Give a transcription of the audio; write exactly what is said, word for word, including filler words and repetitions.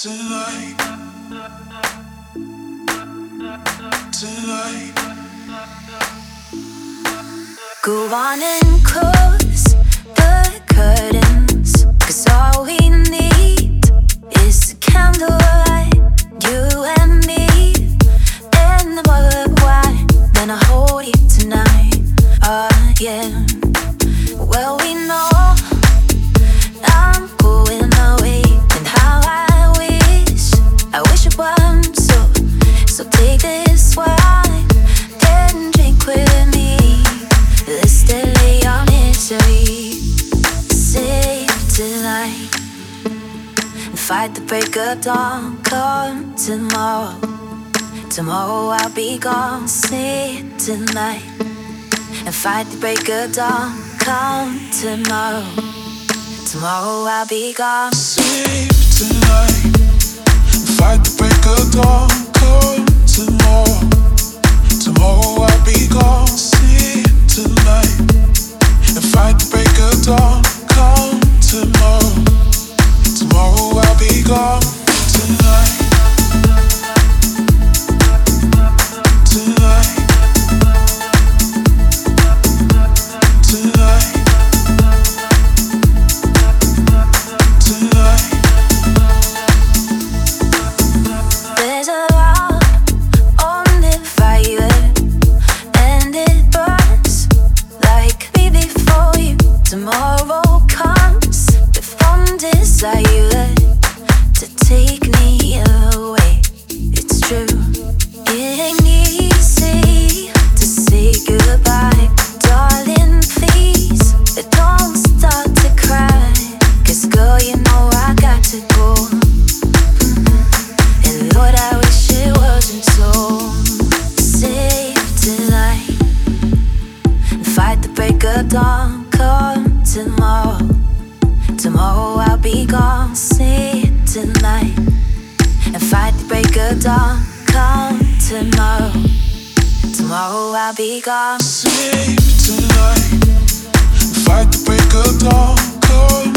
Tonight, tonight. Go on and close the curtains, 'cause all we need is a candlelight, you and me, and the bottle of wine. Then I hold you tonight, oh yeah. Well, we know I'm going away, and how I wish, I wish it wasn't so. So take this wine and drink with me. Let's delay our misery. Save tonight and fight the break of dawn. Come tomorrow, tomorrow I'll be gone. Save tonight and fight the break of dawn. Come tomorrow, tomorrow I'll be gone. Sleep tonight and fight the break of dawn. Come tomorrow, tomorrow I'll be gone. Sleep tonight and fight the break of dawn. Come tomorrow, tomorrow I'll be gone. Tonight, tonight, tonight. There's a log on the fire, and it burns like me before you. Tomorrow comes with one desire to take me away. It's true, it ain't easy to say goodbye. Darling, please don't start to cry, 'cause girl, you know I got to go. And Lord, I wish it wasn't so. Save tonight and fight the break of dawn. Come tomorrow, tomorrow I'll be gone. Save tonight and fight the break of dawn. Come tomorrow, tomorrow I'll be gone. Sleep tonight and fight the break of dawn. Come